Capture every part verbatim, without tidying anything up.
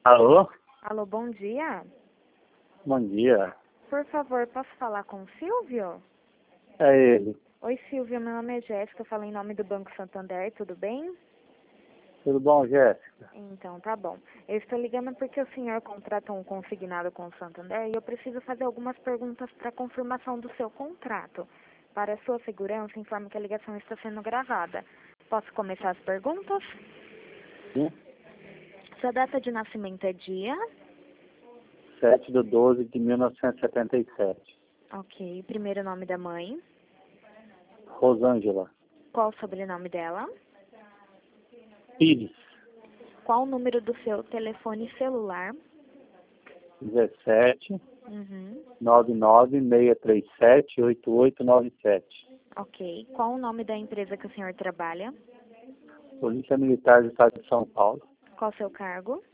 Alô? Alô, bom dia. Bom dia. Por favor, posso falar com o Silvio? É ele. Oi, Silvio, meu nome é Jéssica, eu falo em nome do Banco Santander, tudo bem? Tudo bom, Jéssica? Então, tá bom. Eu estou ligando porque o senhor contrata um consignado com o Santander e eu preciso fazer algumas perguntas para confirmação do seu contrato. Para sua segurança, informe que a ligação está sendo gravada. Posso começar as perguntas? Sim. Sua data de nascimento é dia? sete de doze de mil novecentos e setenta e sete. Ok. Primeiro nome da mãe? Rosângela Qual o sobrenome dela? Pires. Qual o número do seu telefone celular? dezessete, Uhum. nove nove, seis três sete, oito oito nove sete. Ok. Qual o nome da empresa que o senhor trabalha? Polícia Militar do Estado de São Paulo. Qual o seu cargo?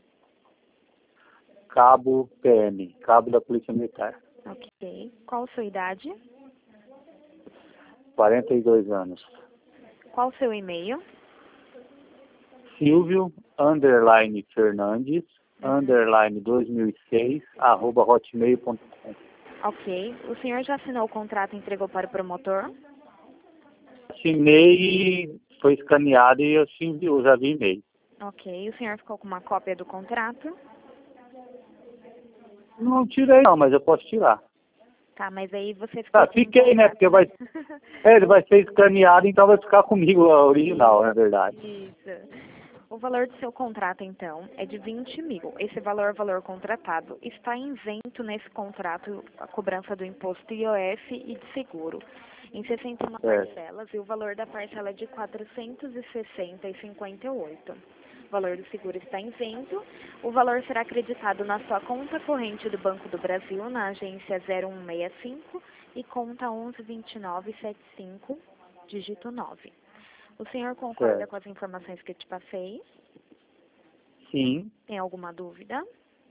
Cabo P M, Cabo da Polícia Militar. Ok. Qual a sua idade? quarenta e dois anos. Qual o seu e-mail? Silvio, underline Fernandes, Uhum. underline dois mil e seis, arroba hotmail ponto com. Ok. O senhor já assinou o contrato e entregou para o promotor? Assinei, foi escaneado e eu sim, eu já vi e-mail. Ok. O senhor ficou com uma cópia do contrato? Não tirei não, mas eu posso tirar. Tá, mas aí você ficou Ah, sem fiquei, né? contrato, Porque vai, né? é, ele vai ser escaneado, então vai ficar comigo a original, na verdade. Isso. O valor do seu contrato, então, é de vinte mil. Esse valor é o valor contratado. Está isento nesse contrato a cobrança do imposto I O F e de seguro, em sessenta e uma Certo. parcelas, e o valor da parcela é de quatrocentos e sessenta e cinquenta e oito. O valor do seguro está isento. O valor será acreditado na sua conta corrente do Banco do Brasil, na agência zero um seis cinco e conta onze vinte e nove setenta e cinco, dígito nove. O senhor concorda Certo. com as informações que eu te passei? Sim. Tem alguma dúvida?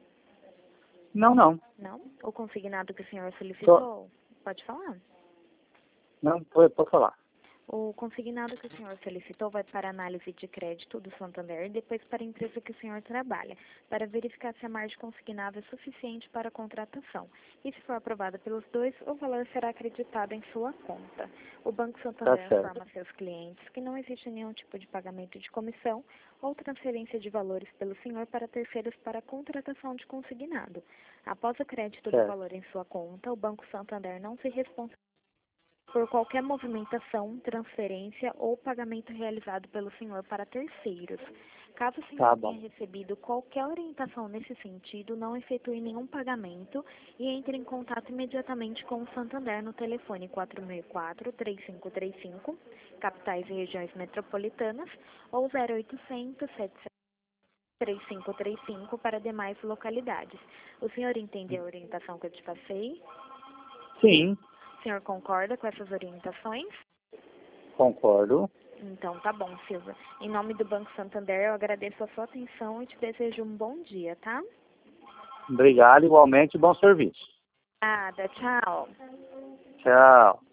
Não, não. Não? O consignado que o senhor Só, solicitou? Pode falar. não, pode, pode falar. O consignado que o senhor solicitou vai para análise de crédito do Santander e depois para a empresa que o senhor trabalha, para verificar se a margem consignada é suficiente para a contratação. E se for aprovada pelos dois, o valor será acreditado em sua conta. O Banco Tá Santander certo. informa seus clientes que não existe nenhum tipo de pagamento de comissão ou transferência de valores pelo senhor para terceiros para a contratação de consignado. Após o crédito do Certo. valor em sua conta, o Banco Santander não se responsabiliza por qualquer movimentação, transferência ou pagamento realizado pelo senhor para terceiros. Caso o senhor Tá tenha bom. recebido qualquer orientação nesse sentido, não efetue nenhum pagamento e entre em contato imediatamente com o Santander no telefone quatro seis quatro, três cinco três cinco, capitais e regiões metropolitanas, ou zero oitocentos, sete sete três cinco três cinco para demais localidades. O senhor entendeu a orientação que eu te passei? Sim, O senhor concorda com essas orientações? concordo. Então, tá bom, Silvia. Em nome do Banco Santander, eu agradeço a sua atenção e te desejo um bom dia, tá? Obrigado, igualmente, bom serviço. Nada, tchau. Tchau.